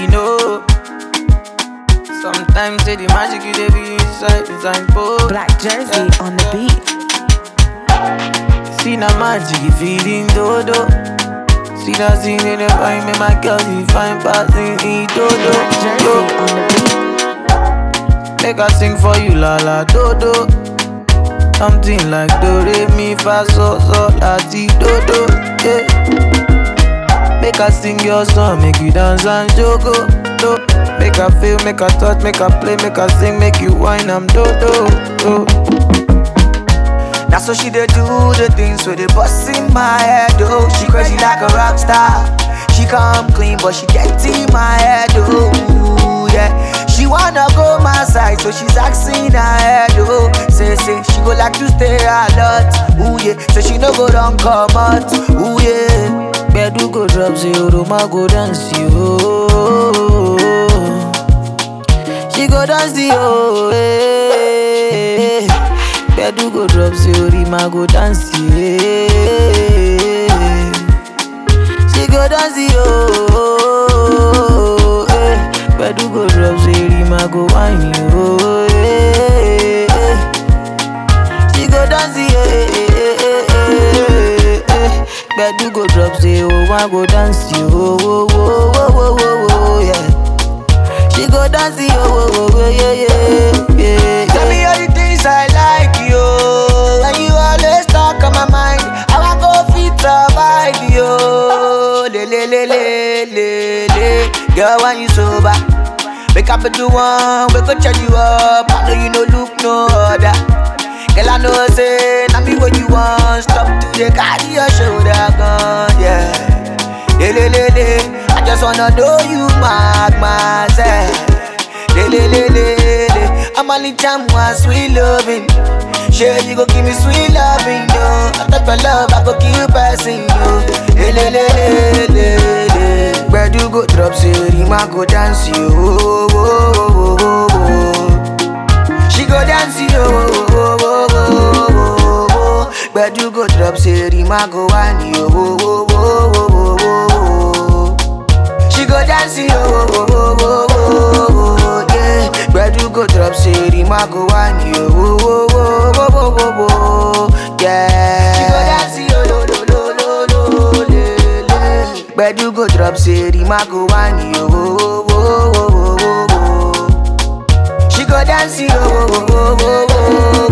you know. Sometimes say the magic you dey be inside both. Black Jersey on the beat. See na magic you feeling dodo. See that scene in the vibe, make my girl you find passing in dodo. Black Jersey on the beat. Make I sing for you la la dodo. Something like do re mi fa so la ti dodo. Yeah. Make I sing your song, make you dance and jogo. Do. Make I feel, make I touch, make I play, make I sing, make you whine, I'm dodo. Do. That's how she dey do the things where they bust in my head, oh. She crazy like a rock star. She come clean, but she get in my head, oh. Yeah. She wanna go my side, so she's asking her head, oh. Say, she go like to stay a lot, ooh yeah. So she no go down come out, ooh yeah. Bedu go drop zero, ma go dance yo. She go dance yo, eh. Bedu go drop zero, ma go dance yeah. She go dance yo, eh. Bedu go drop zero, ma go wine yo, eh. She go dance yeah. Bedu go drop zero, ma go dance yo, yeah. She go dance yo, yeah. Tell me all the things I like you, and you always talk on my mind. I want go fit survive yo, le. Girl, when you sober, wake up at the one, we go charge you up. I know you no look no other. Girl, I know say, now me what you want. Stop to the carry your shoulder gun, yeah. Le. I just wanna know you mark myself. Le. I'm only jam one sweet loving. Sure you go give me sweet loving, yo. I thought for love, I go keep passing you. Le. Where do go drop zero, ma go dance yo. She go dance yo. Where you go drop zero, ma go wine yo. She go dance yo. Yeah. Where you go drop zero, ma go wine yo. Yeah. She go dance yo. Where you go drop zero, ma go wine yo. She go dance yo.